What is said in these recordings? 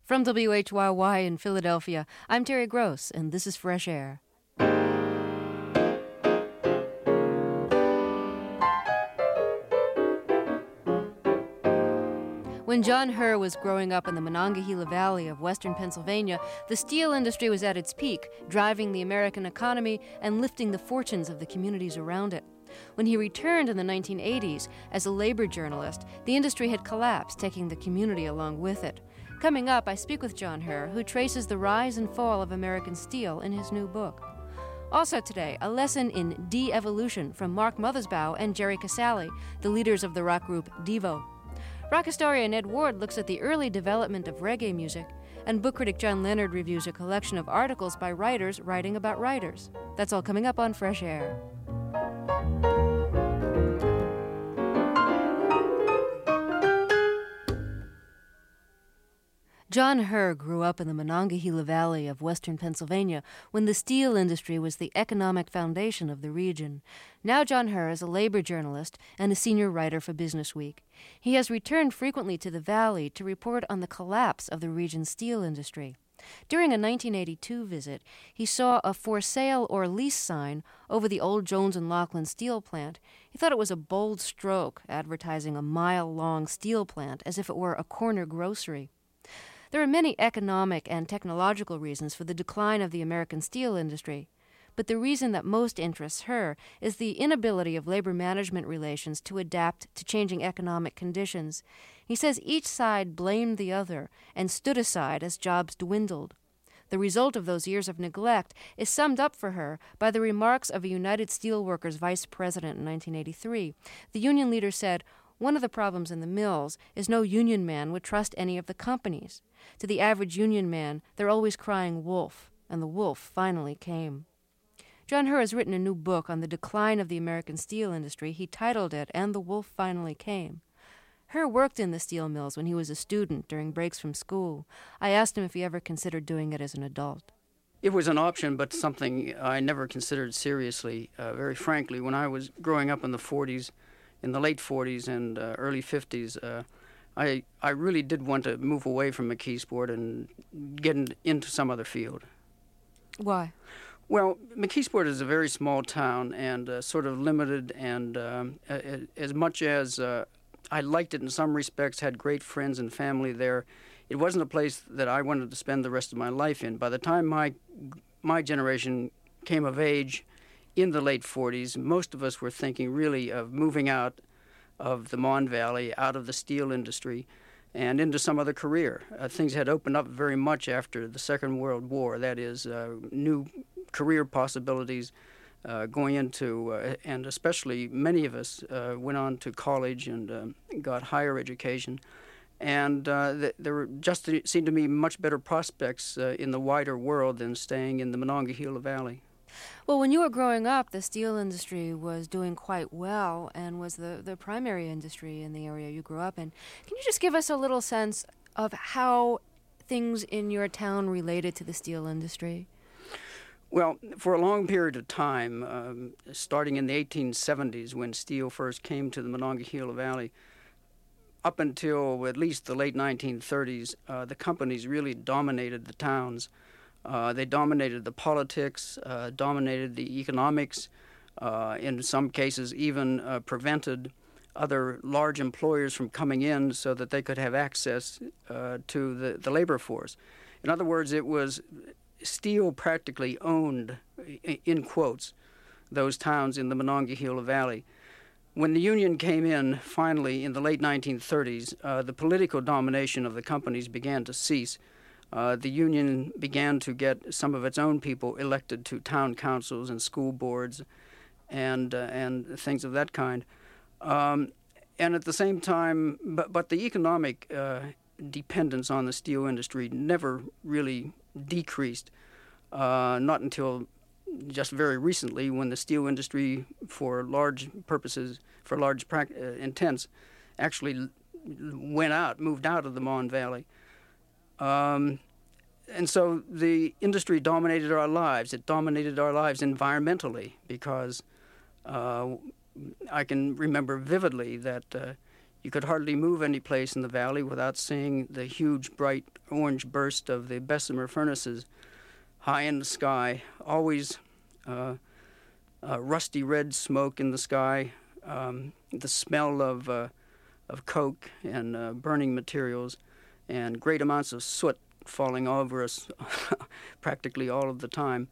From WHYY in Philadelphia, I'm Terry Gross, and this is Fresh Air. When John Herr was growing up in the Monongahela Valley of western Pennsylvania, the steel industry was at its peak, driving the American economy and lifting the fortunes of the communities around it. When he returned in the 1980s as a labor journalist, the industry had collapsed, taking the community along with it. Coming up, I speak with John Herr, who traces the rise and fall of American steel in his new book. Also today, a lesson in de-evolution from Mark Mothersbaugh and Jerry Casale, the leaders of the rock group Devo. Rock historian Ed Ward looks at the early development of reggae music, and book critic John Leonard reviews a collection of articles by writers writing about writers. That's all coming up on Fresh Air. John Herr grew up in the Monongahela Valley of western Pennsylvania when the steel industry was the economic foundation of the region. Now John Herr is a labor journalist and a senior writer for Business Week. He has returned frequently to the valley to report on the collapse of the region's steel industry. During a 1982 visit, he saw a for sale or lease sign over the old Jones & Laughlin steel plant. He thought it was a bold stroke, advertising a mile-long steel plant as if it were a corner grocery. There are many economic and technological reasons for the decline of the American steel industry, but the reason that most interests Herr is the inability of labor management relations to adapt to changing economic conditions. He says each side blamed the other and stood aside as jobs dwindled. The result of those years of neglect is summed up for Herr by the remarks of a United Steelworkers vice president in 1983. The union leader said, "One of the problems in the mills is no union man would trust any of the companies. To the average union man, they're always crying wolf, and the wolf finally came." John Herr has written a new book on the decline of the American steel industry. He titled it, "And the Wolf Finally Came." Herr worked in the steel mills when he was a student during breaks from school. I asked him if he ever considered doing it as an adult. It was an option, but something I never considered seriously. Very frankly, when I was growing up in the 40s, in the late 40s and early 50s, I really did want to move away from McKeesport and get into some other field. Why? Well, McKeesport is a very small town and sort of limited, and as much as I liked it in some respects, had great friends and family there, it wasn't a place that I wanted to spend the rest of my life in. By the time my generation came of age in the late 40s, most of us were thinking really of moving out of the Mon Valley, out of the steel industry, and into some other career. Things had opened up very much after the Second World War. That is, new career possibilities going into, and especially many of us went on to college and got higher education. And there just seemed to me much better prospects in the wider world than staying in the Monongahela Valley. Well, when you were growing up, the steel industry was doing quite well and was the primary industry in the area you grew up in. Can you just give us a little sense of how things in your town related to the steel industry? Well, for a long period of time, starting in the 1870s when steel first came to the Monongahela Valley, up until at least the late 1930s, the companies really dominated the towns. They dominated the politics, dominated the economics, in some cases even prevented other large employers from coming in so that they could have access to the labor force. In other words, it was steel practically owned, in quotes, those towns in the Monongahela Valley. When the union came in, finally, in the late 1930s, the political domination of the companies began to cease. The union began to get some of its own people elected to town councils and school boards and things of that kind. And at the same time, but the economic dependence on the steel industry never really decreased, not until just very recently when the steel industry, for large purposes, for large intents, actually moved out of the Mon Valley. And so the industry dominated our lives. It dominated our lives environmentally because I can remember vividly that You could hardly move any place in the valley without seeing the huge, bright orange burst of the Bessemer furnaces high in the sky, always rusty red smoke in the sky, the smell of coke and burning materials, and great amounts of soot falling over us practically all of the time.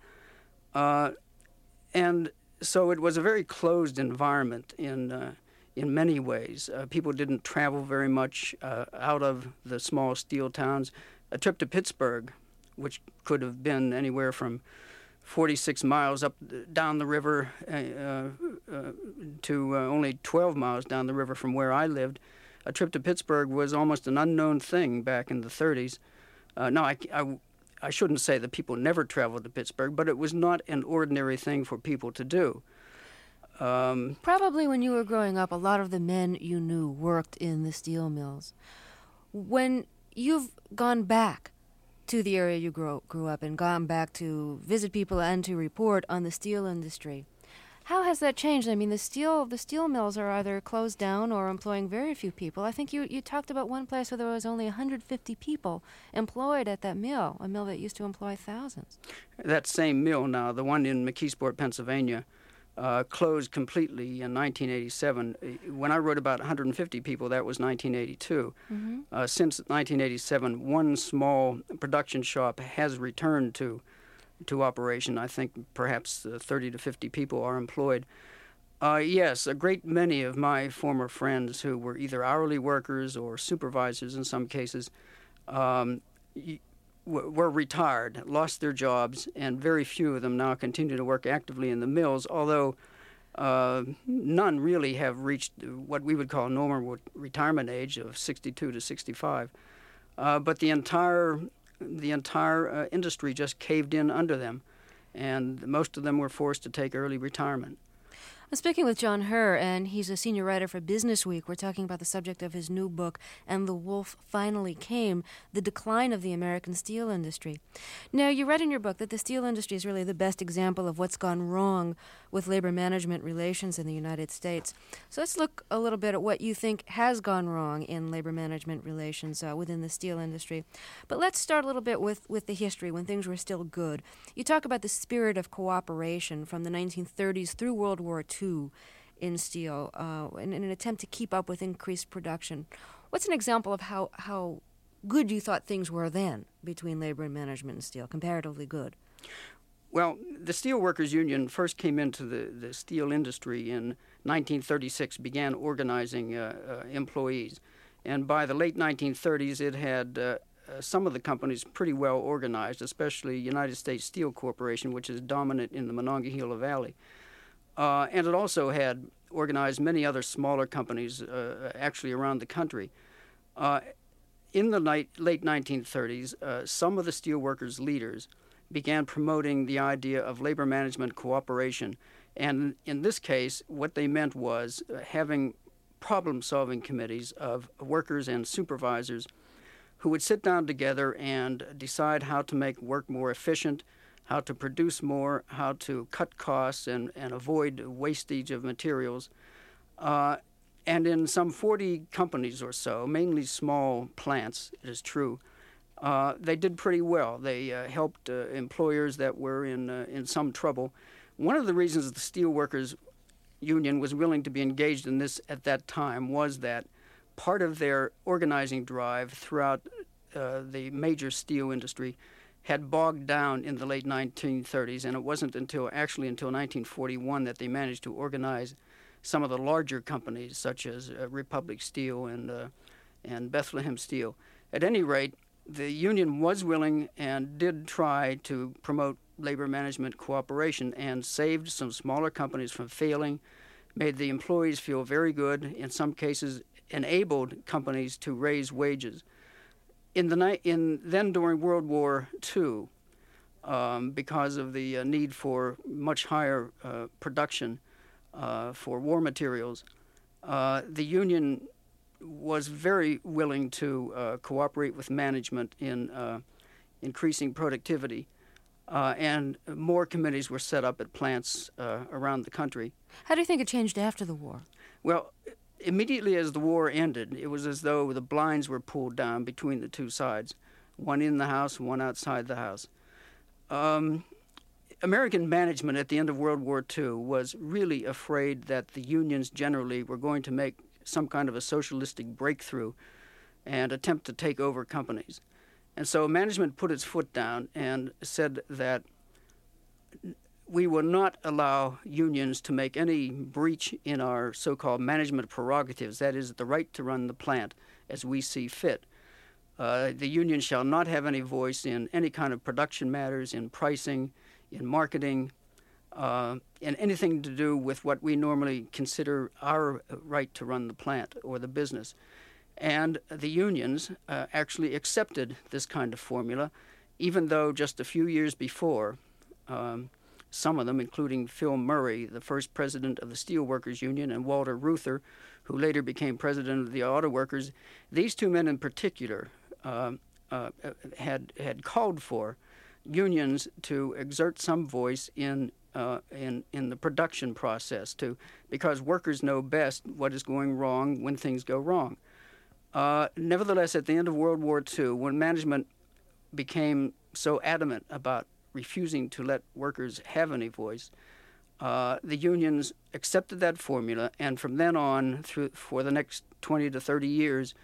And so it was a very closed environment in many ways. People didn't travel very much out of the small steel towns. A trip to Pittsburgh, which could have been anywhere from 46 miles up down the river to only 12 miles down the river from where I lived. A trip to Pittsburgh was almost an unknown thing back in the 30s. No, I shouldn't say that people never traveled to Pittsburgh, but it was not an ordinary thing for people to do. Probably when you were growing up, a lot of the men you knew worked in the steel mills. When you've gone back to the area you grew up in, gone back to visit people and to report on the steel industry, how has that changed? I mean, the steel mills are either closed down or employing very few people. I think you talked about one place where there was only 150 people employed at that mill, a mill that used to employ thousands. That same mill now, the one in McKeesport, Pennsylvania, closed completely in 1987. When I wrote about 150 people, that was 1982. Mm-hmm. Since 1987, one small production shop has returned to operation. I think perhaps 30 to 50 people are employed. Yes, a great many of my former friends who were either hourly workers or supervisors in some cases were retired, lost their jobs, and very few of them now continue to work actively in the mills, although none really have reached what we would call normal retirement age of 62 to 65. But the entire industry just caved in under them, and most of them were forced to take early retirement. I'm speaking with John Herr, and he's a senior writer for Business Week. We're talking about the subject of his new book, And the Wolf Finally Came, The Decline of the American Steel Industry. Now, you read in your book that the steel industry is really the best example of what's gone wrong with labor management relations in the United States. So let's look a little bit at what you think has gone wrong in labor management relations within the steel industry. But let's start a little bit with the history, when things were still good. You talk about the spirit of cooperation from the 1930s through World War II in steel in an attempt to keep up with increased production. What's an example of how good you thought things were then between labor and management and steel, comparatively good? Well, the Steelworkers Union first came into the steel industry in 1936, began organizing employees. And by the late 1930s, it had some of the companies pretty well organized, especially United States Steel Corporation, which is dominant in the Monongahela Valley. And it also had organized many other smaller companies actually around the country. In the late 1930s, some of the steelworkers' leaders began promoting the idea of labor management cooperation. And in this case, what they meant was having problem-solving committees of workers and supervisors who would sit down together and decide how to make work more efficient, how to produce more, how to cut costs and avoid wastage of materials. And in some 40 companies or so, mainly small plants, it is true, they did pretty well. They helped employers that were in some trouble. One of the reasons the Steelworkers Union was willing to be engaged in this at that time was that part of their organizing drive throughout the major steel industry had bogged down in the late 1930s, and it wasn't until 1941 that they managed to organize some of the larger companies, such as Republic Steel and Bethlehem Steel. At any rate, the union was willing and did try to promote labor management cooperation and saved some smaller companies from failing, made the employees feel very good, in some cases enabled companies to raise wages. Then during World War II, because of the need for much higher production for war materials, the union was very willing to cooperate with management in increasing productivity, and more committees were set up at plants around the country. How do you think it changed after the war? Well, immediately as the war ended, it was as though the blinds were pulled down between the two sides, one in the House, one outside the House. American management at the end of World War II was really afraid that the unions generally were going to make some kind of a socialistic breakthrough and attempt to take over companies. And so management put its foot down and said that we will not allow unions to make any breach in our so-called management prerogatives, that is, the right to run the plant as we see fit. The union shall not have any voice in any kind of production matters, in pricing, in marketing, and anything to do with what we normally consider our right to run the plant or the business. And the unions actually accepted this kind of formula, even though just a few years before, some of them, including Phil Murray, the first president of the Steelworkers Union, and Walter Reuther, who later became president of the Auto Workers, these two men in particular had called for unions to exert some voice in the production process, because workers know best what is going wrong when things go wrong. Nevertheless, at the end of World War II, when management became so adamant about refusing to let workers have any voice, the unions accepted that formula, and from then on, for the next 20 to 30 years,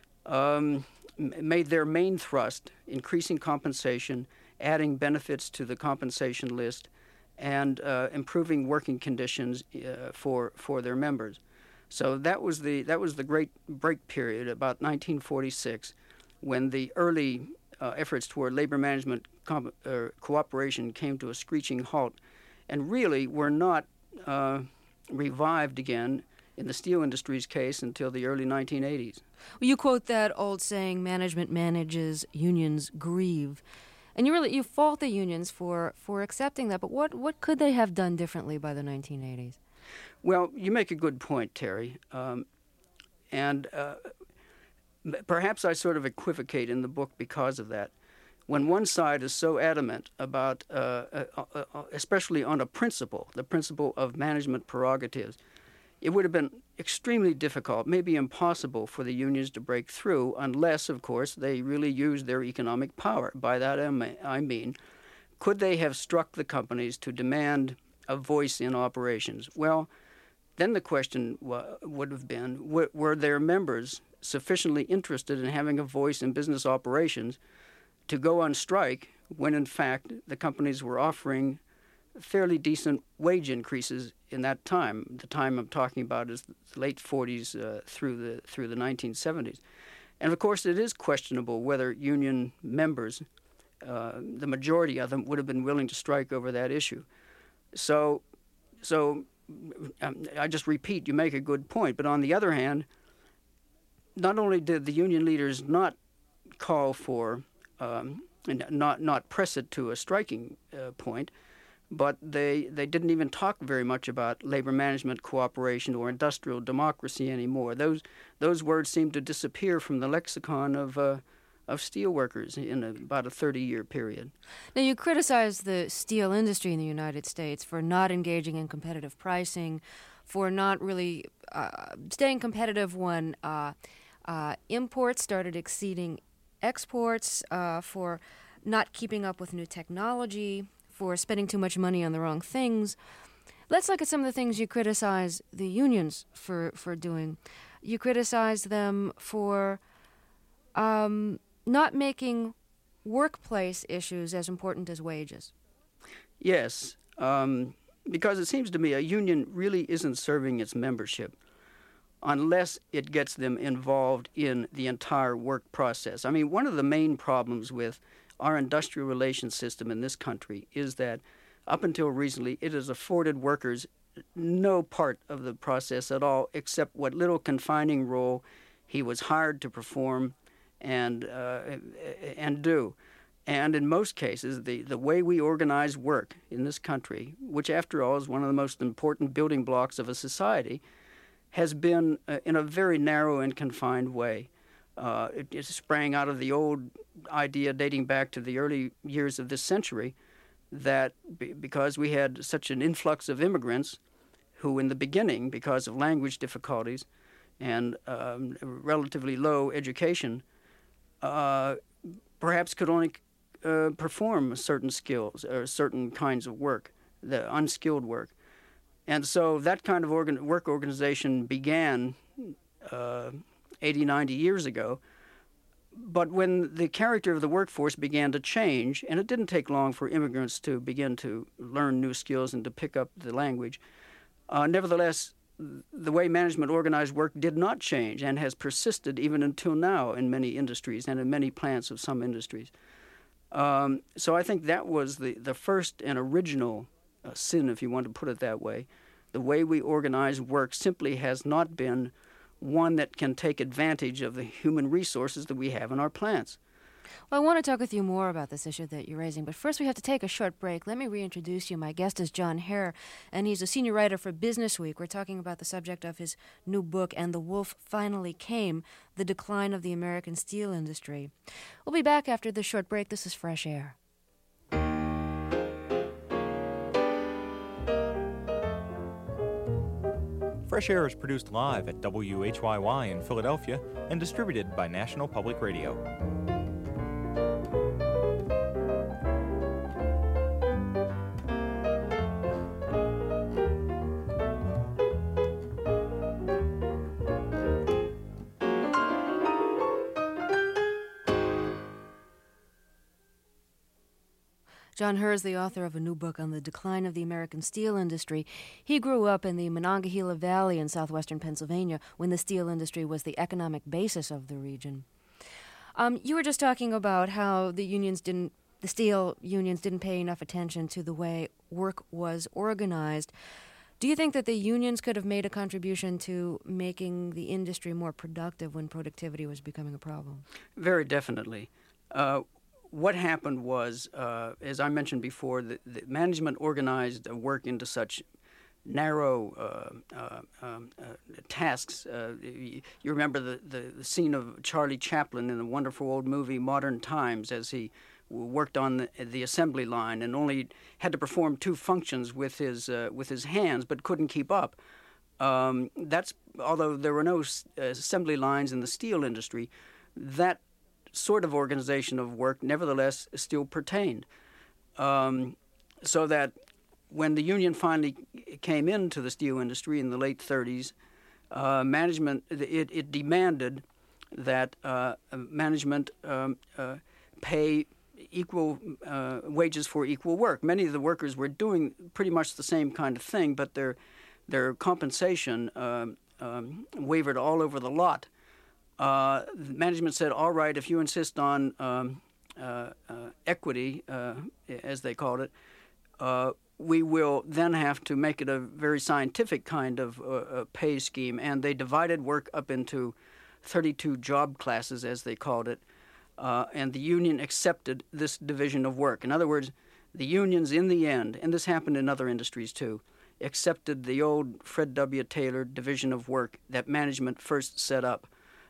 made their main thrust increasing compensation, adding benefits to the compensation list, and improving working conditions for their members. So that was the great break period, about 1946, when the early efforts toward labor management cooperation came to a screeching halt, and really were not revived again in the steel industry's case until the early 1980s. Well, you quote that old saying, "Management manages, unions grieve," and you fault the unions for accepting that. But what could they have done differently by the 1980s? Well, you make a good point, Terry, and perhaps I sort of equivocate in the book because of that. When one side is so adamant about, especially on a principle, the principle of management prerogatives, it would have been extremely difficult, maybe impossible, for the unions to break through unless, of course, they really used their economic power. By that I mean, could they have struck the companies to demand a voice in operations? Well, then the question would have been, were their members sufficiently interested in having a voice in business operations to go on strike when, in fact, the companies were offering fairly decent wage increases in that time? The time I'm talking about is the late 40s through the 1970s. And, of course, it is questionable whether union members, the majority of them, would have been willing to strike over that issue. So I just repeat, you make a good point. But on the other hand, not only did the union leaders not call for, not press it to a striking point, but they didn't even talk very much about labor management cooperation or industrial democracy anymore. Those words seemed to disappear from the lexicon of steelworkers in about a 30-year period. Now, you criticize the steel industry in the United States for not engaging in competitive pricing, for not really staying competitive when imports started exceeding exports, for not keeping up with new technology, for spending too much money on the wrong things. Let's look at some of the things you criticize the unions for doing. You criticize them for not making workplace issues as important as wages. Yes, because it seems to me a union really isn't serving its membership unless it gets them involved in the entire work process. I mean, one of the main problems with our industrial relations system in this country is that up until recently it has afforded workers no part of the process at all except what little confining role he was hired to perform and do. And in most cases, the way we organize work in this country, which after all is one of the most important building blocks of a society, has been in a very narrow and confined way. It sprang out of the old idea dating back to the early years of this century that because we had such an influx of immigrants who in the beginning, because of language difficulties, and relatively low education perhaps could only perform certain skills or certain kinds of work, the unskilled work. And so that kind of work organization began 80, 90 years ago. But when the character of the workforce began to change, and it didn't take long for immigrants to begin to learn new skills and to pick up the language, nevertheless, the way management organized work did not change and has persisted even until now in many industries and in many plants of some industries. So I think that was the first and original sin, if you want to put it that way. The way we organize work simply has not been one that can take advantage of the human resources that we have in our plants. Well, I want to talk with you more about this issue that you're raising, but first we have to take a short break. Let me reintroduce you. My guest is John Hare, and he's a senior writer for Business Week. We're talking about the subject of his new book, And the Wolf Finally Came, The Decline of the American Steel Industry. We'll be back after this short break. This is Fresh Air. Fresh Air is produced live at WHYY in Philadelphia and distributed by National Public Radio. John Hare is the author of a new book on the decline of the American steel industry. He grew up in the Monongahela Valley in southwestern Pennsylvania when the steel industry was the economic basis of the region. You were just talking about how the steel unions didn't pay enough attention to the way work was organized. Do you think that the unions could have made a contribution to making the industry more productive when productivity was becoming a problem? Very definitely. What happened was, as I mentioned before, the management organized work into such narrow tasks. You remember the scene of Charlie Chaplin in the wonderful old movie Modern Times as he worked on the assembly line and only had to perform two functions with his hands, but couldn't keep up. Although there were no assembly lines in the steel industry, that sort of organization of work nevertheless still pertained. So that when the union finally came into the steel industry in the late 30s, management it demanded that management pay equal wages for equal work. Many of the workers were doing pretty much the same kind of thing, but their compensation wavered all over the lot. Management said, all right, if you insist on equity, as they called it, we will then have to make it a very scientific kind of pay scheme. And they divided work up into 32 job classes, as they called it, and the union accepted this division of work. In other words, the unions in the end, and this happened in other industries too, accepted the old Fred W. Taylor division of work that management first set up.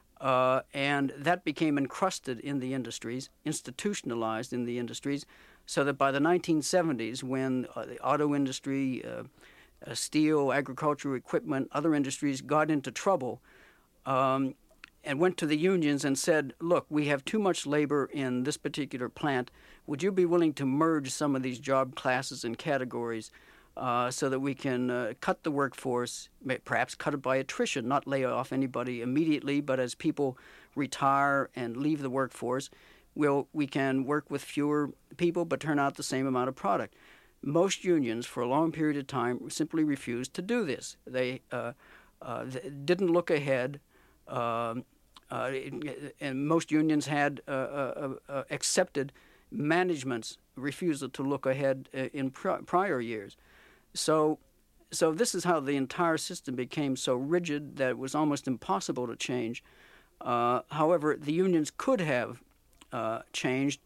And that became encrusted in the industries, institutionalized in the industries, so that by the 1970s, when the auto industry, steel, agricultural equipment, other industries got into trouble and went to the unions and said, look, we have too much labor in this particular plant. Would you be willing to merge some of these job classes and categories so that we can cut the workforce, perhaps cut it by attrition, not lay off anybody immediately, but as people retire and leave the workforce, we can work with fewer people but turn out the same amount of product. Most unions, for a long period of time, simply refused to do this. They didn't look ahead, and most unions had accepted management's refusal to look ahead in prior years. So this is how the entire system became so rigid that it was almost impossible to change. However, the unions could have changed,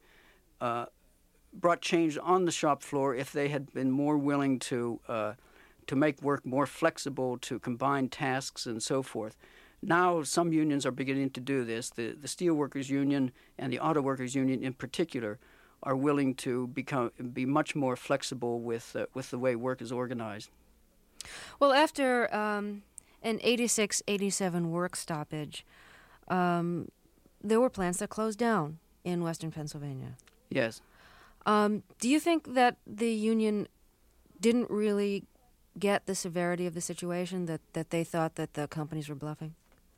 brought change on the shop floor if they had been more willing to make work more flexible, to combine tasks and so forth. Now some unions are beginning to do this. The Steelworkers Union and the Auto Workers Union in particular are willing to be much more flexible with the way work is organized. Well, after an 86-87 work stoppage, there were plants that closed down in Western Pennsylvania. Yes. Do you think that the union didn't really get the severity of the situation, that they thought that the companies were bluffing?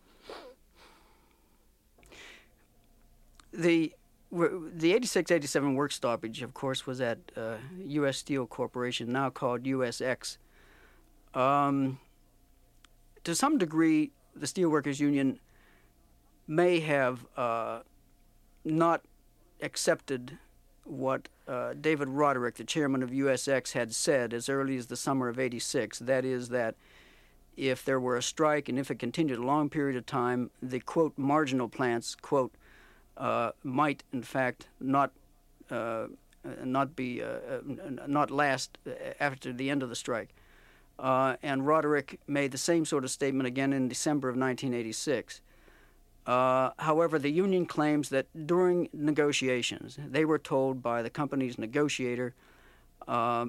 The 86-87 work stoppage, of course, was at U.S. Steel Corporation, now called USX. To some degree, the Steelworkers Union may have not accepted what David Roderick, the chairman of USX, had said as early as the summer of '86. That is that if there were a strike and if it continued a long period of time, the, quote, marginal plants, quote, might in fact not last after the end of the strike. And Roderick made the same sort of statement again in December of 1986. However, the union claims that during negotiations, they were told by the company's negotiator, or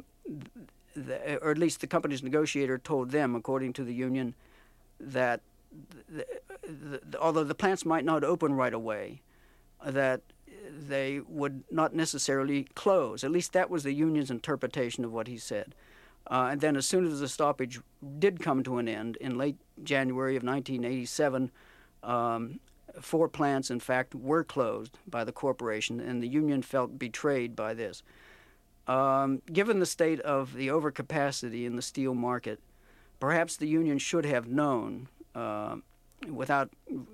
at least the company's negotiator told them, according to the union, that although the plants might not open right away, that they would not necessarily close. At least that was the union's interpretation of what he said. And then as soon as the stoppage did come to an end in late January of 1987, 4 plants, in fact, were closed by the corporation, and the union felt betrayed by this. Given the state of the overcapacity in the steel market, perhaps the union should have known, without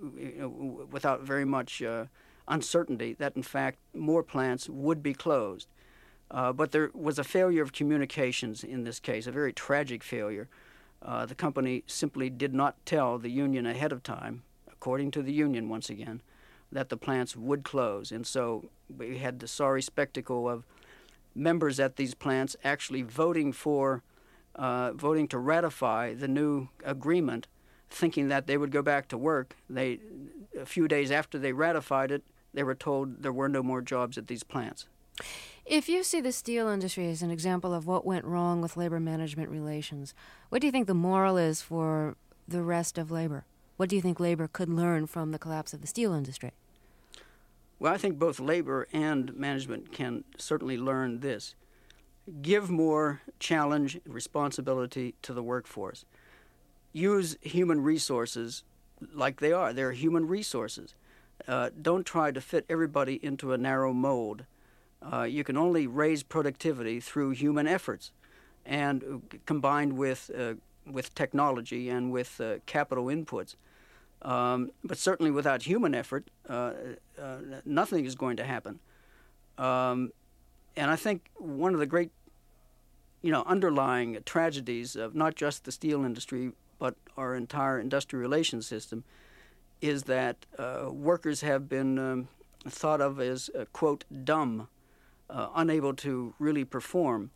very much uncertainty, that in fact more plants would be closed. But there was a failure of communications in this case, a very tragic failure. The company simply did not tell the union ahead of time, according to the union once again, that the plants would close. And so we had the sorry spectacle of members at these plants actually voting to ratify the new agreement, thinking that they would go back to work. A few days after they ratified it, they were told there were no more jobs at these plants. If you see the steel industry as an example of what went wrong with labor management relations, what do you think the moral is for the rest of labor? What do you think labor could learn from the collapse of the steel industry? Well, I think both labor and management can certainly learn this. Give more challenge and responsibility to the workforce. Use human resources like they are. They're human resources. Don't try to fit everybody into a narrow mold. You can only raise productivity through human efforts, and combined with technology and with capital inputs. But certainly without human effort, nothing is going to happen. And I think one of the great, underlying tragedies of not just the steel industry, but our entire industrial relations system, is that workers have been thought of as, quote, dumb, unable to really perform.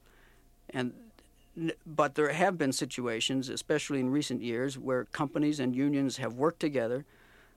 But there have been situations, especially in recent years, where companies and unions have worked together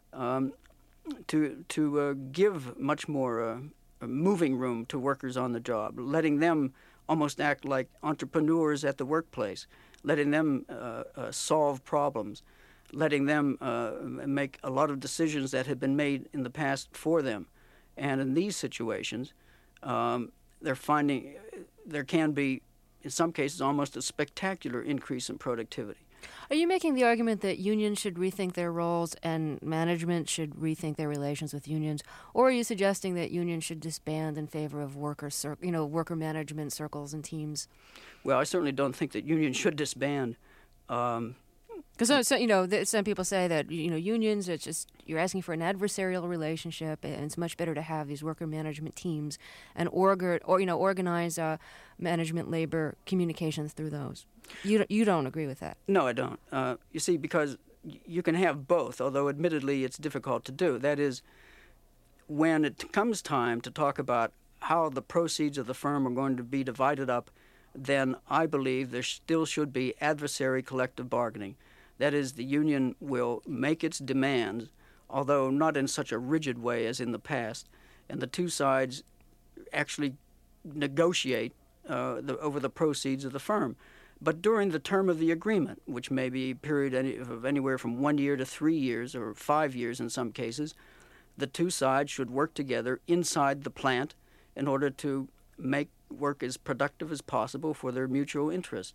to give much more moving room to workers on the job, letting them almost act like entrepreneurs at the workplace, letting them solve problems, letting them make a lot of decisions that had been made in the past for them. And in these situations, they're finding there can be, in some cases, almost a spectacular increase in productivity. Are you making the argument that unions should rethink their roles and management should rethink their relations with unions, or are you suggesting that unions should disband in favor of worker management circles and teams? Well, I certainly don't think that unions should disband. Because some people say that unions, it's just you're asking for an adversarial relationship, and it's much better to have these worker management teams and organize management labor communications through those. You don't agree with that? No, I don't. You see, because you can have both, although admittedly it's difficult to do. That is, when it comes time to talk about how the proceeds of the firm are going to be divided up, then I believe there still should be adversary collective bargaining. That is, the union will make its demands, although not in such a rigid way as in the past, and the two sides actually negotiate over the proceeds of the firm. But during the term of the agreement, which may be a period of anywhere from 1 year to 3 years or 5 years in some cases, the two sides should work together inside the plant in order to make work as productive as possible for their mutual interest.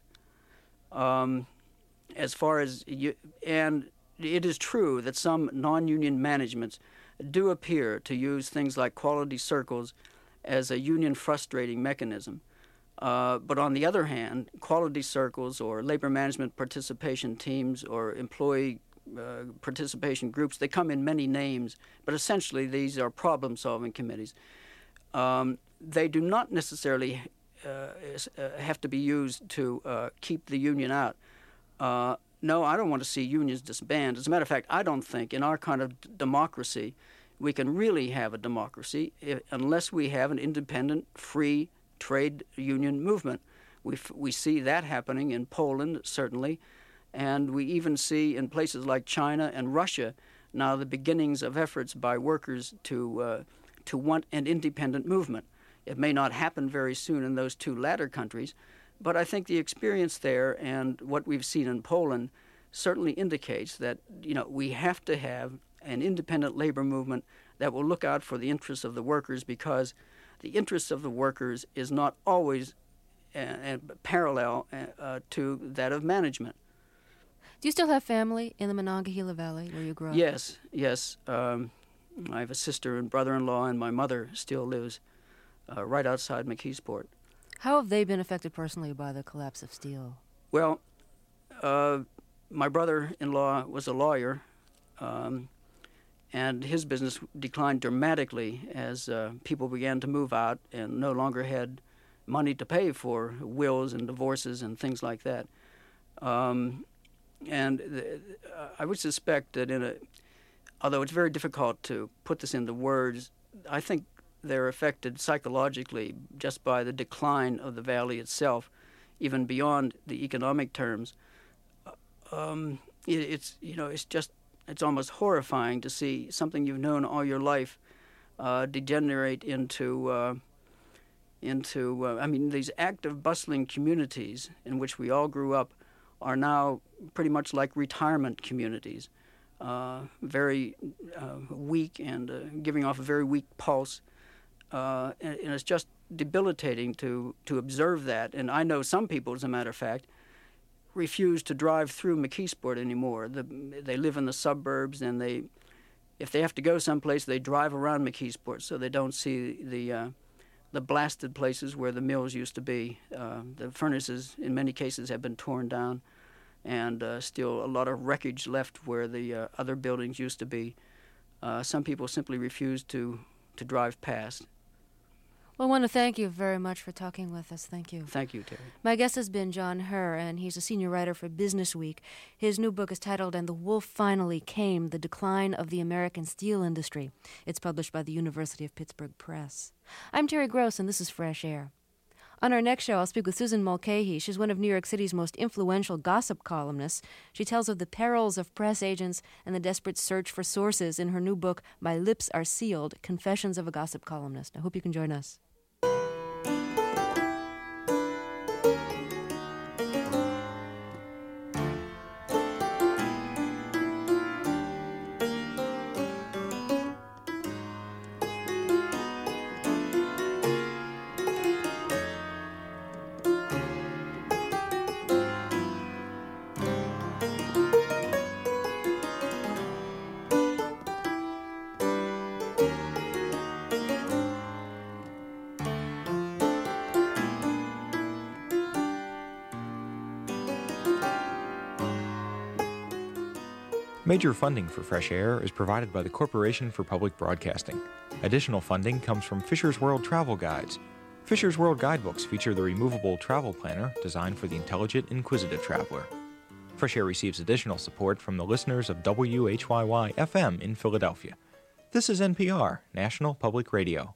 As far as and it is true that some non-union managements do appear to use things like quality circles as a union frustrating mechanism. But on the other hand, quality circles or labor management participation teams or employee participation groups, they come in many names, but essentially these are problem-solving committees. They do not necessarily have to be used to keep the union out. No, I don't want to see unions disband. As a matter of fact, I don't think in our kind of democracy we can really have a democracy unless we have an independent, free trade union movement. We see that happening in Poland, certainly, and we even see in places like China and Russia now the beginnings of efforts by workers to want an independent movement. It may not happen very soon in those two latter countries, but I think the experience there and what we've seen in Poland certainly indicates that, we have to have an independent labor movement that will look out for the interests of the workers, because the interests of the workers is not always parallel to that of management. Do you still have family in the Monongahela Valley where you grew up? Yes. I have a sister and brother-in-law, and my mother still lives right outside McKeesport. How have they been affected personally by the collapse of steel? Well, my brother-in-law was a lawyer, and his business declined dramatically as people began to move out and no longer had money to pay for wills and divorces and things like that. I would suspect that although it's very difficult to put this into words, I think they're affected psychologically just by the decline of the valley itself, even beyond the economic terms. It's almost horrifying to see something you've known all your life degenerate into these active, bustling communities in which we all grew up are now pretty much like retirement communities, very weak and giving off a very weak pulse. And it's just debilitating to observe that. And I know some people, as a matter of fact, refuse to drive through McKeesport anymore. They live in the suburbs, and if they have to go someplace, they drive around McKeesport so they don't see the blasted places where the mills used to be. The furnaces, in many cases, have been torn down, and still a lot of wreckage left where the other buildings used to be. Some people simply refuse to drive past. Well, I want to thank you very much for talking with us. Thank you. Thank you, Terry. My guest has been John Herr, and he's a senior writer for Business Week. His new book is titled "And the Wolf Finally Came: The Decline of the American Steel Industry." It's published by the University of Pittsburgh Press. I'm Terry Gross, and this is Fresh Air. On our next show, I'll speak with Susan Mulcahy. She's one of New York City's most influential gossip columnists. She tells of the perils of press agents and the desperate search for sources in her new book, My Lips Are Sealed, Confessions of a Gossip Columnist. I hope you can join us. Major funding for Fresh Air is provided by the Corporation for Public Broadcasting. Additional funding comes from Fisher's World Travel Guides. Fisher's World Guidebooks feature the removable travel planner designed for the intelligent, inquisitive traveler. Fresh Air receives additional support from the listeners of WHYY-FM in Philadelphia. This is NPR, National Public Radio.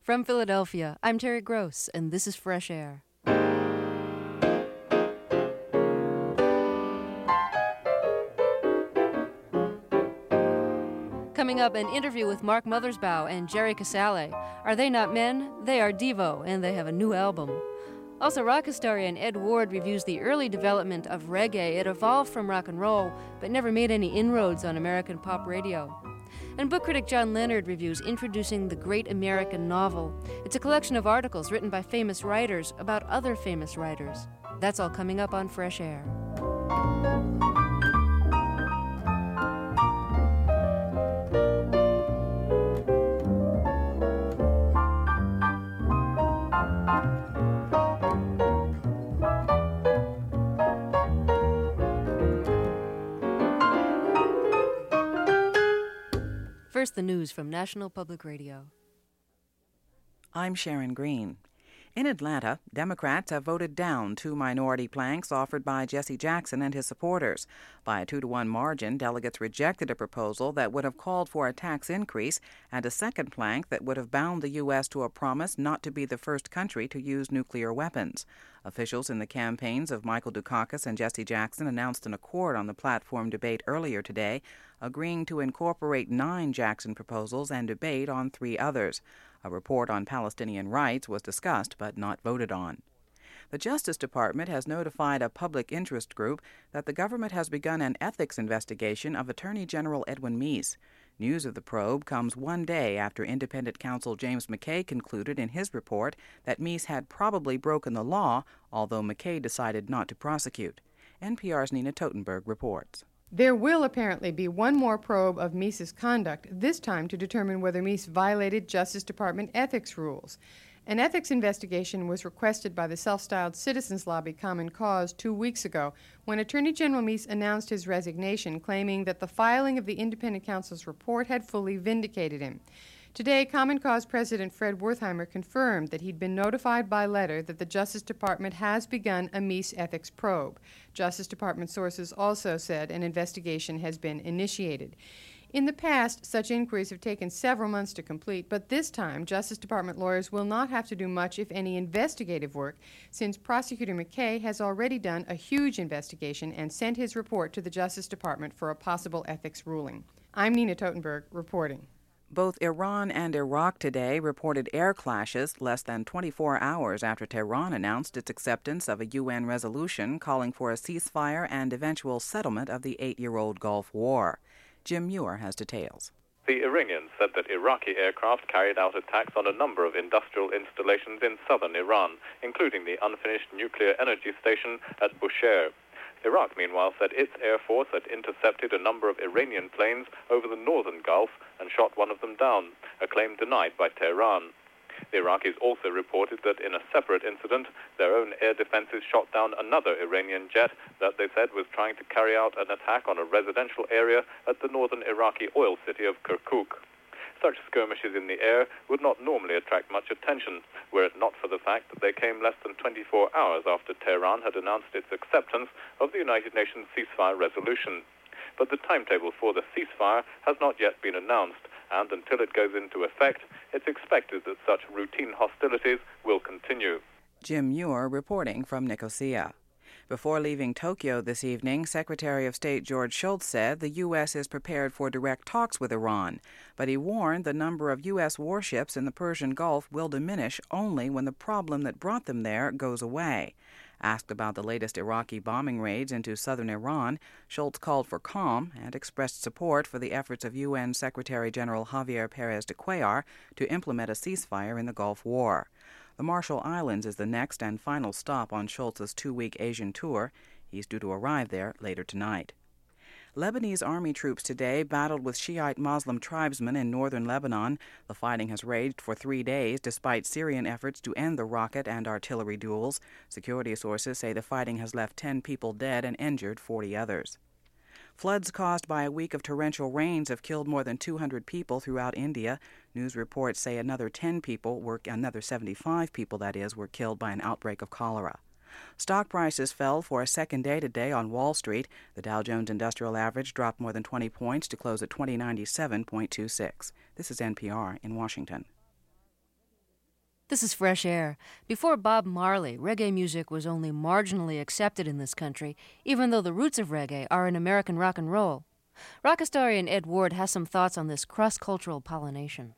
From Philadelphia, I'm Terry Gross, and this is Fresh Air. Coming up, an interview with Mark Mothersbaugh and Jerry Casale. Are they not men? They are Devo, and they have a new album. Also, rock historian Ed Ward reviews the early development of reggae. It evolved from rock and roll, but never made any inroads on American pop radio. And book critic John Leonard reviews Introducing the Great American Novel. It's a collection of articles written by famous writers about other famous writers. That's all coming up on Fresh Air. First, the news from National Public Radio. I'm Sharon Green. In Atlanta, Democrats have voted down 2 minority planks offered by Jesse Jackson and his supporters. By a 2-to-1 margin, delegates rejected a proposal that would have called for a tax increase and a second plank that would have bound the U.S. to a promise not to be the first country to use nuclear weapons. Officials in the campaigns of Michael Dukakis and Jesse Jackson announced an accord on the platform debate earlier today, agreeing to incorporate 9 Jackson proposals and debate on 3 others. A report on Palestinian rights was discussed but not voted on. The Justice Department has notified a public interest group that the government has begun an ethics investigation of Attorney General Edwin Meese. News of the probe comes one day after independent counsel James McKay concluded in his report that Meese had probably broken the law, although McKay decided not to prosecute. NPR's Nina Totenberg reports. There will apparently be one more probe of Meese's conduct, this time to determine whether Meese violated Justice Department ethics rules. An ethics investigation was requested by the self-styled citizens lobby Common Cause 2 weeks ago when Attorney General Meese announced his resignation, claiming that the filing of the independent counsel's report had fully vindicated him. Today, Common Cause President Fred Wertheimer confirmed that he'd been notified by letter that the Justice Department has begun a Meese ethics probe. Justice Department sources also said an investigation has been initiated. In the past, such inquiries have taken several months to complete, but this time, Justice Department lawyers will not have to do much, if any, investigative work, since Prosecutor McKay has already done a huge investigation and sent his report to the Justice Department for a possible ethics ruling. I'm Nina Totenberg, reporting. Both Iran and Iraq today reported air clashes less than 24 hours after Tehran announced its acceptance of a UN resolution calling for a ceasefire and eventual settlement of the 8-year-old Gulf War. Jim Muir has details. The Iranians said that Iraqi aircraft carried out attacks on a number of industrial installations in southern Iran, including the unfinished nuclear energy station at Bushehr. Iraq, meanwhile, said its air force had intercepted a number of Iranian planes over the northern Gulf and shot one of them down, a claim denied by Tehran. The Iraqis also reported that in a separate incident, their own air defenses shot down another Iranian jet that they said was trying to carry out an attack on a residential area at the northern Iraqi oil city of Kirkuk. Such skirmishes in the air would not normally attract much attention, were it not for the fact that they came less than 24 hours after Tehran had announced its acceptance of the United Nations ceasefire resolution. But the timetable for the ceasefire has not yet been announced, and until it goes into effect, it's expected that such routine hostilities will continue. Jim Muir reporting from Nicosia. Before leaving Tokyo this evening, Secretary of State George Shultz said the U.S. is prepared for direct talks with Iran, but he warned the number of U.S. warships in the Persian Gulf will diminish only when the problem that brought them there goes away. Asked about the latest Iraqi bombing raids into southern Iran, Shultz called for calm and expressed support for the efforts of UN Secretary General Javier Pérez de Cuellar to implement a ceasefire in the Gulf War. The Marshall Islands is the next and final stop on Shultz's 2-week Asian tour. He's due to arrive there later tonight. Lebanese army troops today battled with Shiite Muslim tribesmen in northern Lebanon. The fighting has raged for 3 days despite Syrian efforts to end the rocket and artillery duels. Security sources say the fighting has left 10 people dead and injured 40 others. Floods caused by a week of torrential rains have killed more than 200 people throughout India. News reports say another 75 people, were killed by an outbreak of cholera. Stock prices fell for a second day today on Wall Street. The Dow Jones Industrial Average dropped more than 20 points to close at 2097.26. This is NPR in Washington. This is Fresh Air. Before Bob Marley, reggae music was only marginally accepted in this country, even though the roots of reggae are in American rock and roll. Rock historian Ed Ward has some thoughts on this cross-cultural pollination.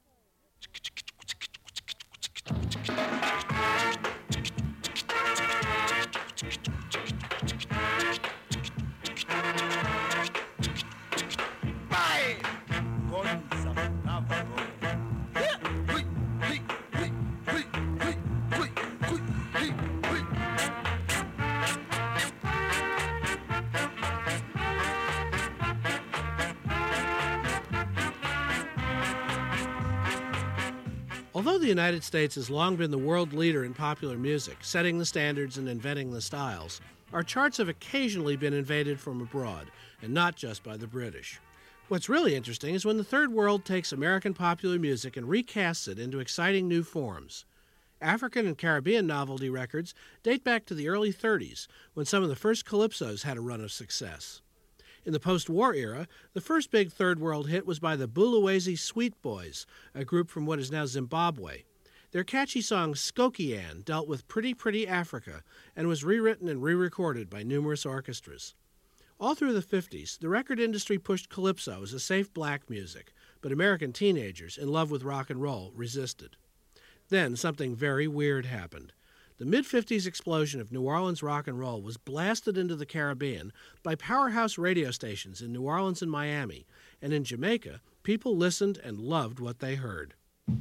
Although the United States has long been the world leader in popular music, setting the standards and inventing the styles, our charts have occasionally been invaded from abroad, and not just by the British. What's really interesting is when the Third World takes American popular music and recasts it into exciting new forms. African and Caribbean novelty records date back to the early 30s, when some of the first calypsos had a run of success. In the post-war era, the first big Third World hit was by the Bulawesi Sweet Boys, a group from what is now Zimbabwe. Their catchy song Skokian dealt with pretty, pretty Africa and was rewritten and re-recorded by numerous orchestras. All through the 50s, the record industry pushed calypso as a safe black music, but American teenagers, in love with rock and roll, resisted. Then something very weird happened. The mid-50s explosion of New Orleans rock and roll was blasted into the Caribbean by powerhouse radio stations in New Orleans and Miami, and in Jamaica, people listened and loved what they heard.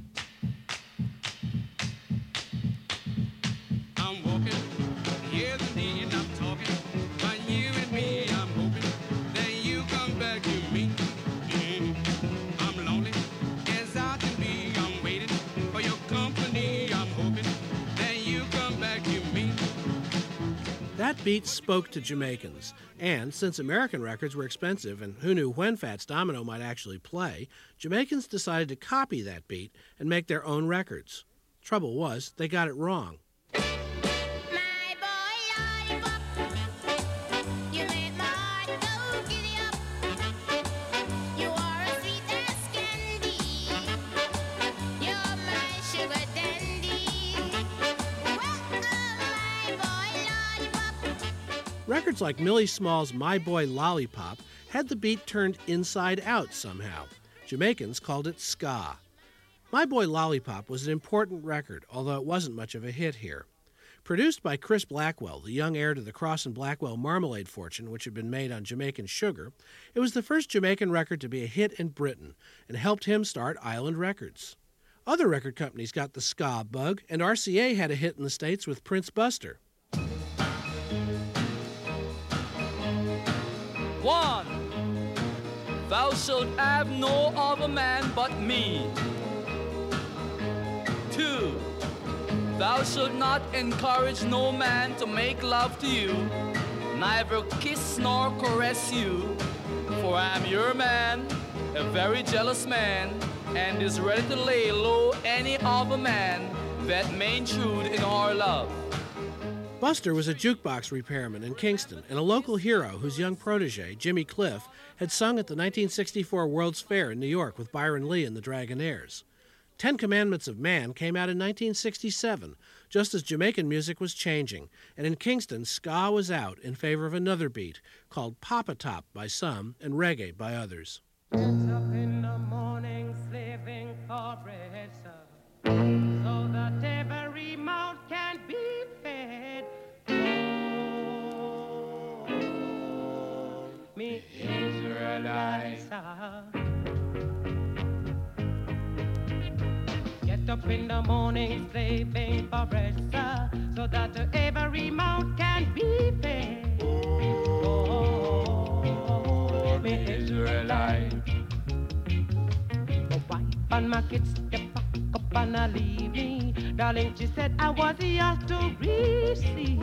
I'm walking, here's the day and I'm talking, but you and me, I'm hoping that you come back to me. I'm lonely as I can be, I'm waiting for your company, I'm hoping that you come back to me. That beat spoke to Jamaicans, and since American records were expensive and who knew when Fats Domino might actually play, Jamaicans decided to copy that beat and make their own records. Trouble was, they got it wrong. Records like Millie Small's My Boy Lollipop had the beat turned inside out somehow. Jamaicans called it ska. My Boy Lollipop was an important record, although it wasn't much of a hit here. Produced by Chris Blackwell, the young heir to the Cross and Blackwell marmalade fortune, which had been made on Jamaican sugar, it was the first Jamaican record to be a hit in Britain and helped him start Island Records. Other record companies got the ska bug, and RCA had a hit in the States with Prince Buster. 1. Thou shalt have no other man but me. 2. Thou shalt not encourage no man to make love to you, neither kiss nor caress you, for I am your man, a very jealous man, and is ready to lay low any other man that may intrude in our love. Buster was a jukebox repairman in Kingston and a local hero whose young protege, Jimmy Cliff, had sung at the 1964 World's Fair in New York with Byron Lee and the Dragonaires. 10 Commandments of Man came out in 1967, just as Jamaican music was changing, and in Kingston, ska was out in favor of another beat called Papa Top by some and reggae by others. Get up in the morning slaving for bread, sir, so that every mouth can be fed. Me Israelites, get up in the morning slaving for bread, sir, so that every mouth can be fed. Oh, me Israelites. My wife and my kids, they pack up and I leave me. Darling, she said I was yours to receive.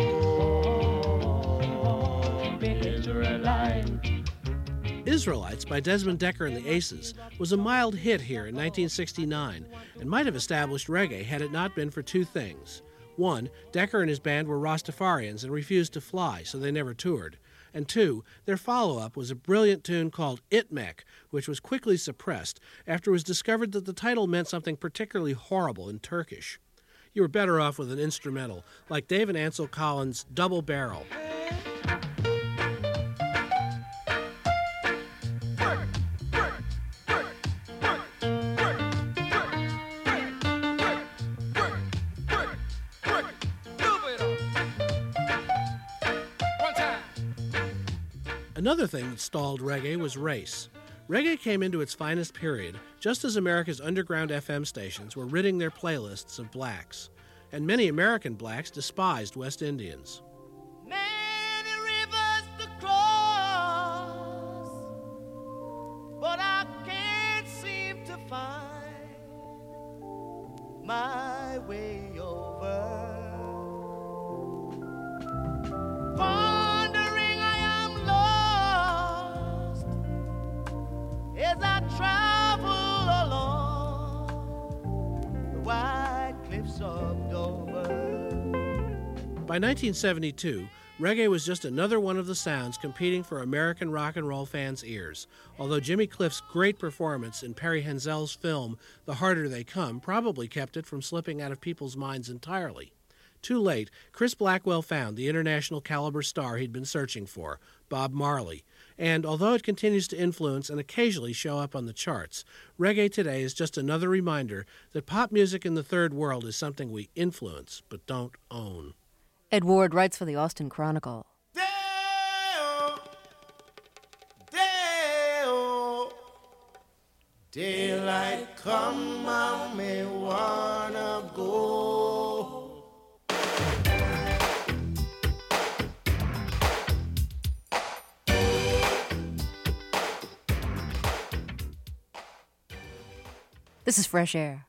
Oh, me Israelites. Israelites by Desmond Dekker and the Aces was a mild hit here in 1969 and might have established reggae had it not been for two things. One, Dekker and his band were Rastafarians and refused to fly, so they never toured. And two, their follow-up was a brilliant tune called Itmek, which was quickly suppressed after it was discovered that the title meant something particularly horrible in Turkish. You were better off with an instrumental, like Dave and Ansel Collins' Double Barrel. Another thing that stalled reggae was race. Reggae came into its finest period just as America's underground FM stations were ridding their playlists of blacks, and many American blacks despised West Indians. Many rivers to cross, but I can't seem to find my way over. Wandering I am lost as I travel along the wide cliffs of Dover. By 1972, reggae was just another one of the sounds competing for American rock and roll fans' ears, although Jimmy Cliff's great performance in Perry Henzel's film The Harder They Come probably kept it from slipping out of people's minds entirely. Too late, Chris Blackwell found the international caliber star he'd been searching for, Bob Marley, and although it continues to influence and occasionally show up on the charts, reggae today is just another reminder that pop music in the third world is something we influence but don't own. Ed Ward writes for the Austin Chronicle. Daylight come, I may wanna go. This is Fresh Air.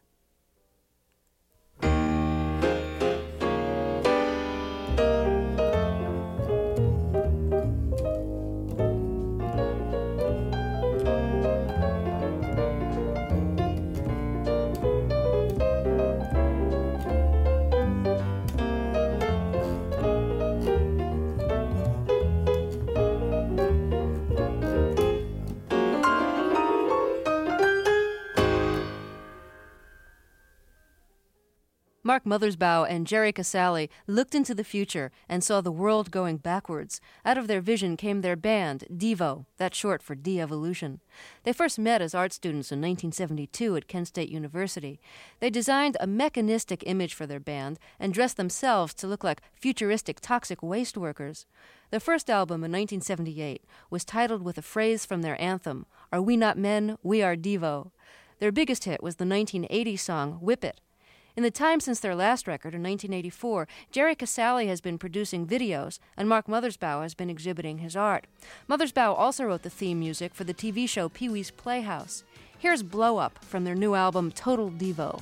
Mark Mothersbaugh and Jerry Casale looked into the future and saw the world going backwards. Out of their vision came their band, Devo, that's short for De-Evolution. They first met as art students in 1972 at Kent State University. They designed a mechanistic image for their band and dressed themselves to look like futuristic toxic waste workers. Their first album in 1978 was titled with a phrase from their anthem, "Are we not men? We are Devo." Their biggest hit was the 1980 song, Whip It. In the time since their last record in 1984, Jerry Casale has been producing videos, and Mark Mothersbaugh has been exhibiting his art. Mothersbaugh also wrote the theme music for the TV show Pee-wee's Playhouse. Here's Blow Up from their new album, Total Devo.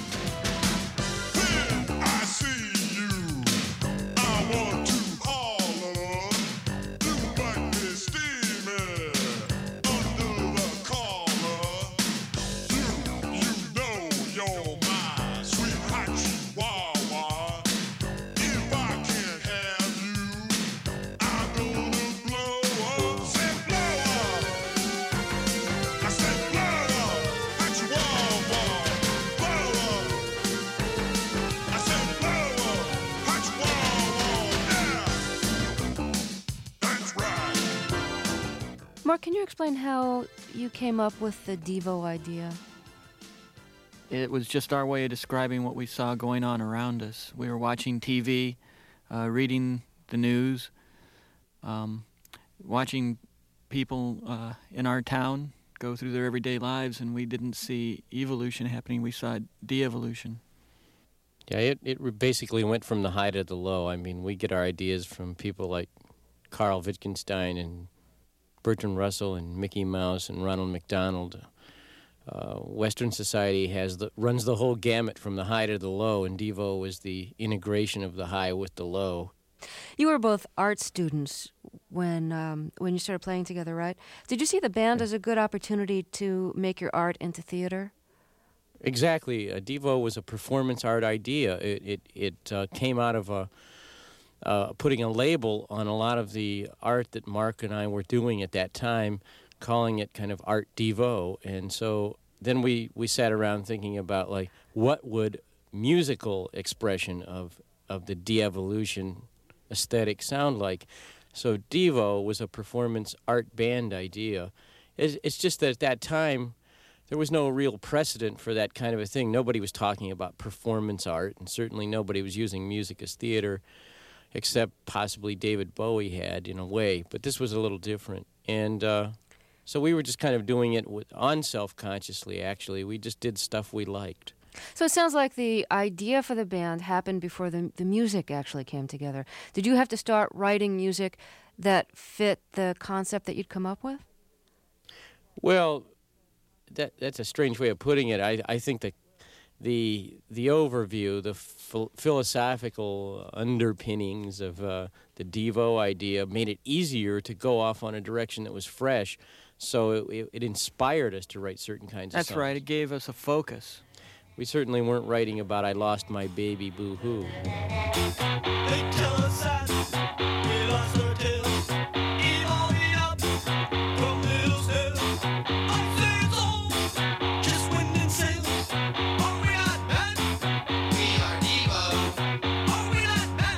I see you. I want to holler. You might be steaming under the collar. You know you're my sweet hot chihuahua. If I can't have you, I'm gonna blow up. Say blow up. I said blow up. Hot chihuahua. Blow up. I said blow up. Hot chihuahua. Yeah. That's right. Mark, can you explain how you came up with the Devo idea? It was just our way of describing what we saw going on around us. We were watching TV, reading the news, watching people in our town go through their everyday lives, and we didn't see evolution happening. We saw de-evolution. Yeah, it basically went from the high to the low. I mean, we get our ideas from people like Carl Wittgenstein and Bertrand Russell and Mickey Mouse and Ronald McDonald. Western society runs the whole gamut from the high to the low, and Devo was the integration of the high with the low. You were both art students when you started playing together, right? Did you see the band as a good opportunity to make your art into theater? Exactly. Devo was a performance art idea. It came out of putting a label on a lot of the art that Mark and I were doing at that time, calling it kind of Art Devo. And so then we sat around thinking about, like, what would musical expression of the de-evolution aesthetic sound like. So Devo was a performance art band idea. It's just that at that time, there was no real precedent for that kind of a thing. Nobody was talking about performance art, and certainly nobody was using music as theater, except possibly David Bowie had, in a way. But this was a little different. And so we were just kind of doing it self-consciously, actually. We just did stuff we liked. So it sounds like the idea for the band happened before the music actually came together. Did you have to start writing music that fit the concept that you'd come up with? Well, that's a strange way of putting it. I think that the overview, the philosophical underpinnings of the Devo idea made it easier to go off on a direction that was fresh. So it inspired us to write certain kinds of songs. That's right. It gave us a focus. We certainly weren't writing about I lost my baby, boo-hoo. They tell us that we lost our tails, evolving up from little sails. I say it's all just wind and sails. Are we not men? We are Devo. Are we not men?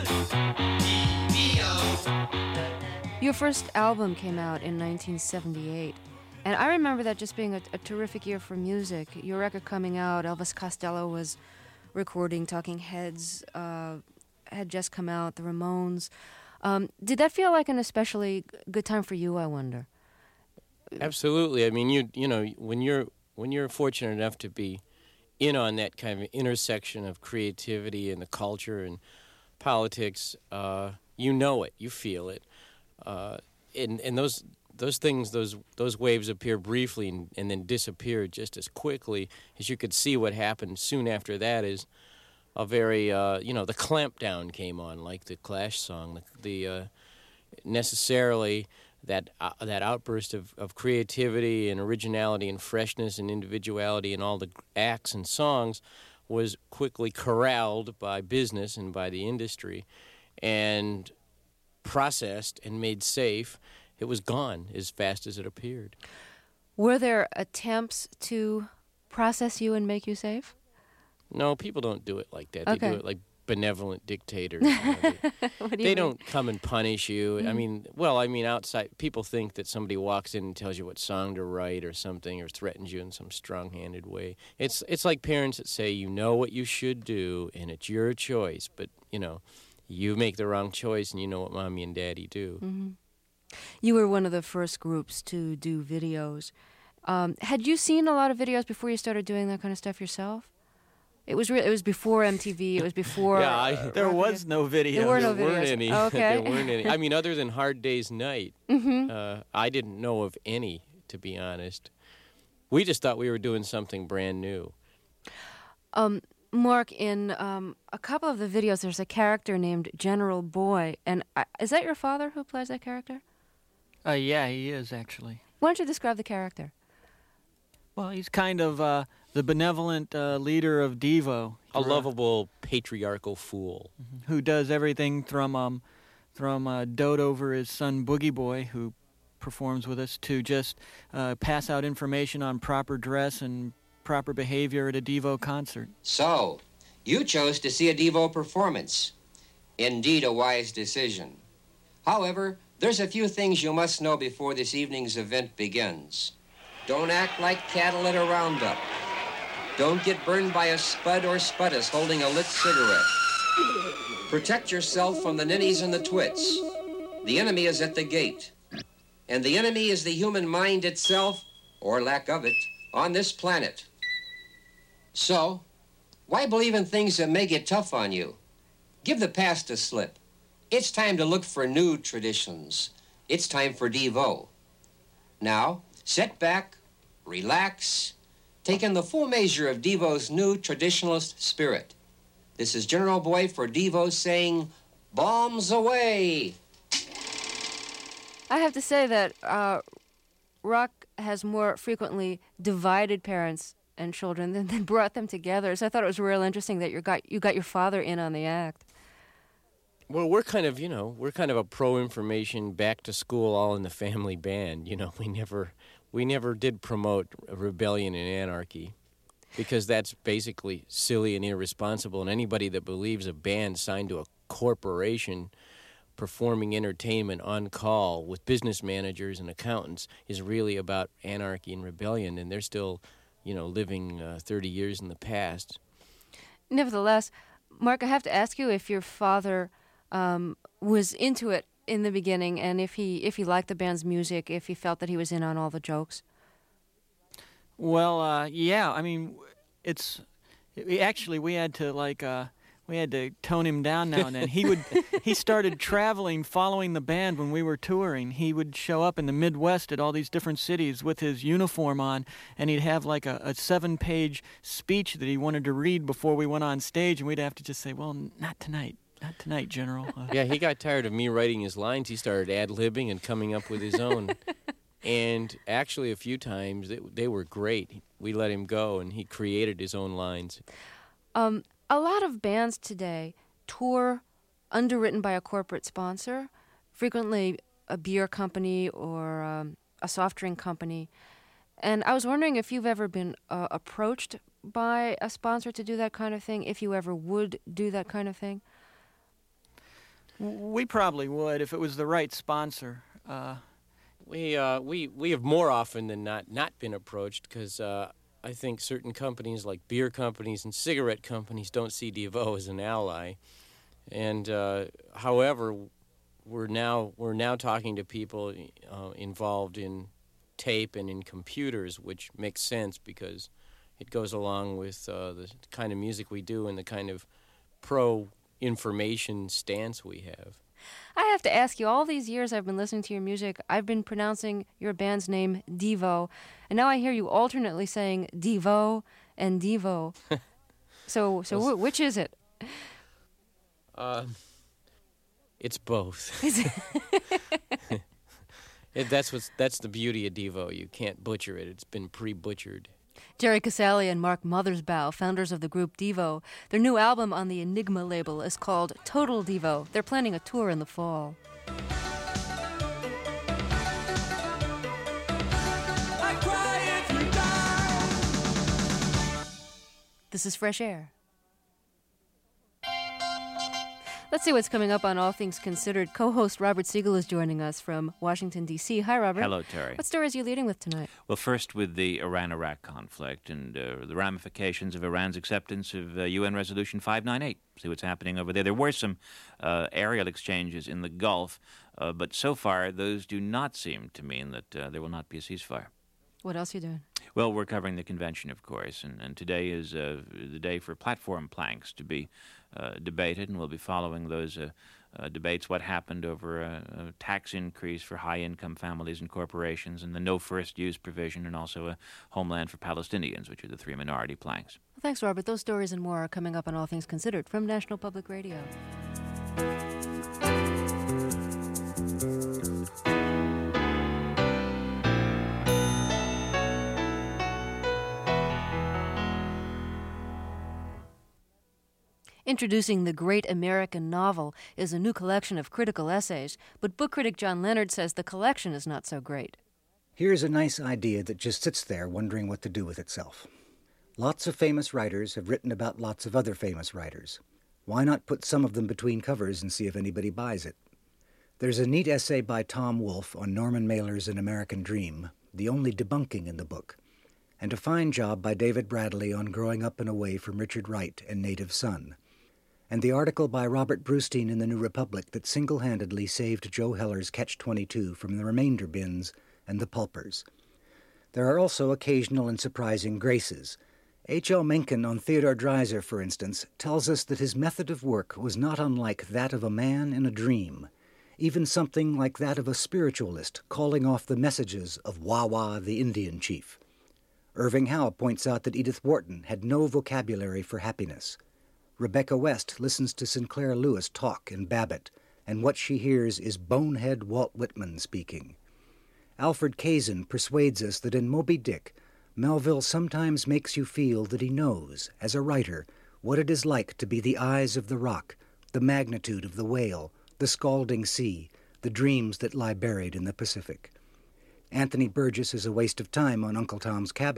Devo. Your first album came out in 1978. And I remember that just being a terrific year for music. Your record coming out, Elvis Costello was recording, Talking Heads had just come out, the Ramones. Did that feel like an especially good time for you, I wonder? Absolutely. I mean, you know, when you're fortunate enough to be in on that kind of intersection of creativity and the culture and politics, you know it, you feel it, and those things, those waves appear briefly and then disappear just as quickly. As you could see, what happened soon after that is a very, the clampdown came on, like the Clash song. The necessarily that outburst of creativity and originality and freshness and individuality in all the acts and songs was quickly corralled by business and by the industry and processed and made safe. It was gone as fast as it appeared. Were there attempts to process you and make you safe? No, people don't do it like that. Okay. They do it like benevolent dictators. What do they you don't come and punish you. Mm-hmm. Outside, people think that somebody walks in and tells you what song to write or something, or threatens you in some strong-handed way. It's like parents that say, you know what you should do, and it's your choice, but, you make the wrong choice, and you know what Mommy and Daddy do. Mm-hmm. You were one of the first groups to do videos. Had you seen a lot of videos before you started doing that kind of stuff yourself? It was before MTV. It was before. There was no video. There were no There videos. weren't any. Okay. There weren't any. I mean, other than Hard Day's Night, I didn't know of any, to be honest. We just thought we were doing something brand new. Mark, in a couple of the videos, there's a character named General Boy, and is that your father who plays that character? Yeah, he is, actually. Why don't you describe the character? Well, he's kind of the benevolent leader of Devo. A lovable, patriarchal fool. Who does everything from dote over his son Boogie Boy, who performs with us, to just pass out information on proper dress and proper behavior at a Devo concert. So, you chose to see a Devo performance. Indeed a wise decision. However, there's a few things you must know before this evening's event begins. Don't act like cattle at a roundup. Don't get burned by a spud or sputtus holding a lit cigarette. Protect yourself from the ninnies and the twits. The enemy is at the gate. And the enemy is the human mind itself, or lack of it, on this planet. So, why believe in things that may get tough on you? Give the past a slip. It's time to look for new traditions. It's time for Devo. Now, sit back, relax, take in the full measure of Devo's new traditionalist spirit. This is General Boy for Devo saying, bombs away! I have to say that rock has more frequently divided parents and children than brought them together. So I thought it was real interesting that you got your father in on the act. Well, we're kind of a pro-information, back-to-school, all-in-the-family band. We never did promote rebellion and anarchy. because that's basically silly and irresponsible. And anybody that believes a band signed to a corporation performing entertainment on call with business managers and accountants is really about anarchy and rebellion, and they're still, living 30 years in the past. Nevertheless, Mark, I have to ask you if your father was into it in the beginning, and if he liked the band's music, if he felt that he was in on all the jokes. Well, yeah. I mean, we had to tone him down now and then. He started traveling, following the band when we were touring. He would show up in the Midwest at all these different cities with his uniform on, and he'd have like a 7-page speech that he wanted to read before we went on stage, and we'd have to just say, well, not tonight, General. Yeah, he got tired of me writing his lines. He started ad-libbing and coming up with his own. And actually, a few times, they were great. We let him go, and he created his own lines. A lot of bands today tour underwritten by a corporate sponsor, frequently a beer company or a soft drink company. And I was wondering if you've ever been approached by a sponsor to do that kind of thing, if you ever would do that kind of thing. We probably would if it was the right sponsor. We have more often than not been approached because I think certain companies like beer companies and cigarette companies don't see Devo as an ally. And however, we're now talking to people involved in tape and in computers, which makes sense because it goes along with the kind of music we do and the kind of pro-information stance we have. I have to ask you, all these years I've been listening to your music, I've been pronouncing your band's name Devo, and now I hear you alternately saying Devo and Devo. So which is it? It's both. That's the beauty of Devo. You can't butcher it. It's been pre-butchered. Jerry Casale and Mark Mothersbaugh, founders of the group Devo. Their new album on the Enigma label is called Total Devo. They're planning a tour in the fall. This is Fresh Air. Let's see what's coming up on All Things Considered. Co-host Robert Siegel is joining us from Washington, D.C. Hi, Robert. Hello, Terry. What stories are you leading with tonight? Well, first with the Iran-Iraq conflict and the ramifications of Iran's acceptance of UN Resolution 598. See what's happening over there. There were some aerial exchanges in the Gulf, but so far those do not seem to mean that there will not be a ceasefire. What else are you doing? Well, we're covering the convention, of course, and today is the day for platform planks to be debated, and we'll be following those debates, what happened over a tax increase for high-income families and corporations, and the no first-use provision, and also a homeland for Palestinians, which are the three minority planks. Well, thanks, Robert. Those stories and more are coming up on All Things Considered from National Public Radio. Introducing The Great American Novel is a new collection of critical essays, but book critic John Leonard says the collection is not so great. Here's a nice idea that just sits there wondering what to do with itself. Lots of famous writers have written about lots of other famous writers. Why not put some of them between covers and see if anybody buys it? There's a neat essay by Tom Wolfe on Norman Mailer's An American Dream, the only debunking in the book, and a fine job by David Bradley on Growing Up and Away from Richard Wright and Native Son, and the article by Robert Brustein in the New Republic that single-handedly saved Joe Heller's Catch-22 from the remainder bins and the pulpers. There are also occasional and surprising graces. H.L. Mencken on Theodore Dreiser, for instance, tells us that his method of work was not unlike that of a man in a dream, even something like that of a spiritualist calling off the messages of Wawa the Indian chief. Irving Howe points out that Edith Wharton had no vocabulary for happiness. Rebecca West listens to Sinclair Lewis talk in Babbitt, and what she hears is bonehead Walt Whitman speaking. Alfred Kazin persuades us that in Moby Dick, Melville sometimes makes you feel that he knows, as a writer, what it is like to be the eyes of the rock, the magnitude of the whale, the scalding sea, the dreams that lie buried in the Pacific. Anthony Burgess is a waste of time on Uncle Tom's Cabin,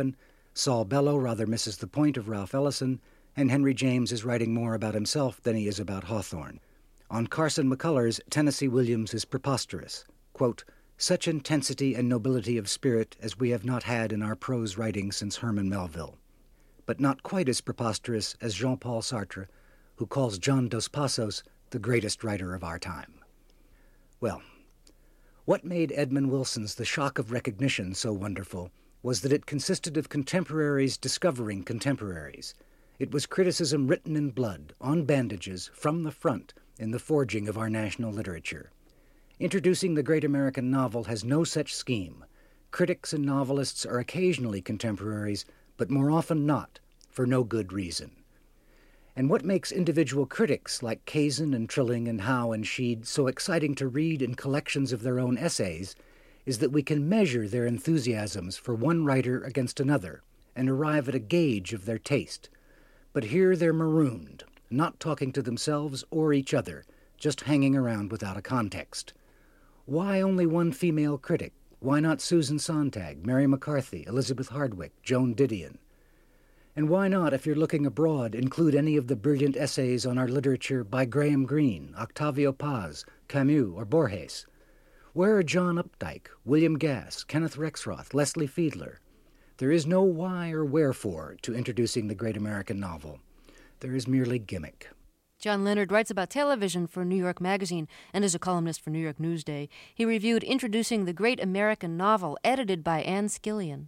Saul Bellow rather misses the point of Ralph Ellison, and Henry James is writing more about himself than he is about Hawthorne. On Carson McCullers, Tennessee Williams is preposterous. Quote, "Such intensity and nobility of spirit as we have not had in our prose writing since Herman Melville." But not quite as preposterous as Jean-Paul Sartre, who calls John Dos Passos the greatest writer of our time. Well, what made Edmund Wilson's The Shock of Recognition so wonderful was that it consisted of contemporaries discovering contemporaries. It was criticism written in blood, on bandages, from the front, in the forging of our national literature. Introducing the great American novel has no such scheme. Critics and novelists are occasionally contemporaries, but more often not, for no good reason. And what makes individual critics like Kazin and Trilling and Howe and Sheed so exciting to read in collections of their own essays is that we can measure their enthusiasms for one writer against another and arrive at a gauge of their taste. But here they're marooned, not talking to themselves or each other, just hanging around without a context. Why only one female critic? Why not Susan Sontag, Mary McCarthy, Elizabeth Hardwick, Joan Didion? And why not, if you're looking abroad, include any of the brilliant essays on our literature by Graham Greene, Octavio Paz, Camus, or Borges? Where are John Updike, William Gass, Kenneth Rexroth, Leslie Fiedler? There is no why or wherefore to introducing the great American novel. There is merely gimmick. John Leonard writes about television for New York Magazine and is a columnist for New York Newsday. He reviewed Introducing the Great American Novel, edited by Anne Skillion.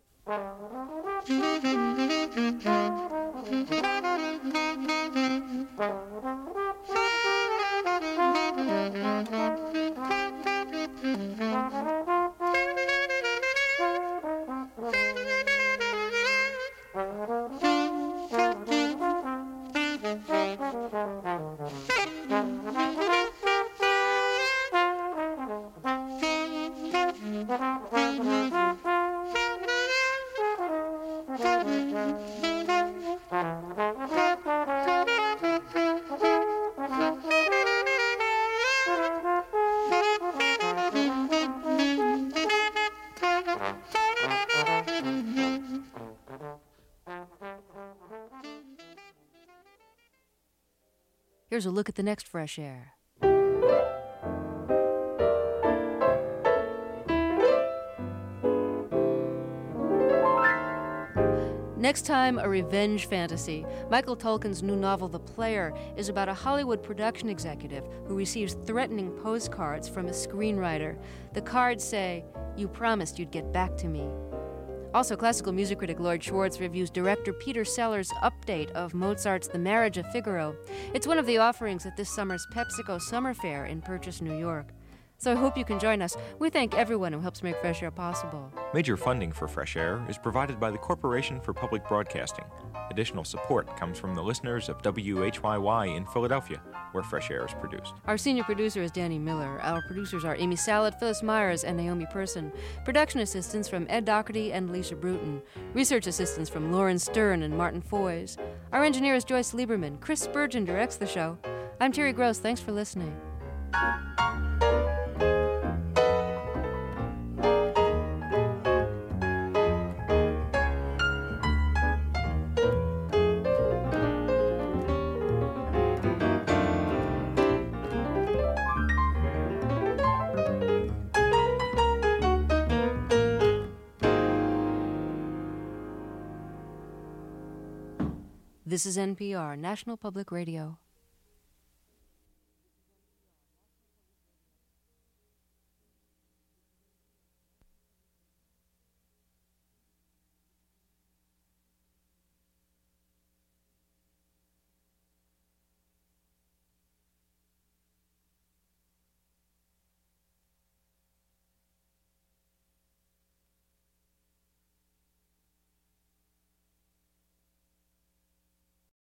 Here's a look at the next Fresh Air. Next time, a revenge fantasy. Michael Tolkin's new novel, The Player, is about a Hollywood production executive who receives threatening postcards from a screenwriter. The cards say, "You promised you'd get back to me." Also, classical music critic Lloyd Schwartz reviews director Peter Sellers' update of Mozart's The Marriage of Figaro. It's one of the offerings at this summer's PepsiCo Summer Fair in Purchase, New York. So I hope you can join us. We thank everyone who helps make Fresh Air possible. Major funding for Fresh Air is provided by the Corporation for Public Broadcasting. Additional support comes from the listeners of WHYY in Philadelphia, where Fresh Air is produced. Our senior producer is Danny Miller. Our producers are Amy Salad, Phyllis Myers, and Naomi Person. Production assistants from Ed Doherty and Lisa Bruton. Research assistants from Lauren Stern and Martin Foys. Our engineer is Joyce Lieberman. Chris Spurgeon directs the show. I'm Terry Gross. Thanks for listening. This is NPR, National Public Radio.